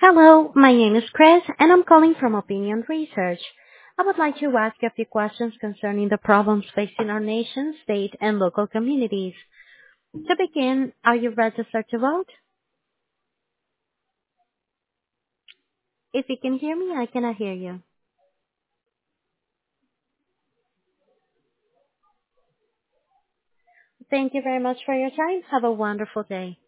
Hello, my name is Chris, and I'm calling from Opinion Research. I would like to ask a few questions concerning the problems facing our nation, state, and local communities. To begin, are you registered to vote? If you can hear me, I cannot hear you. Thank you very much for your time. Have a wonderful day.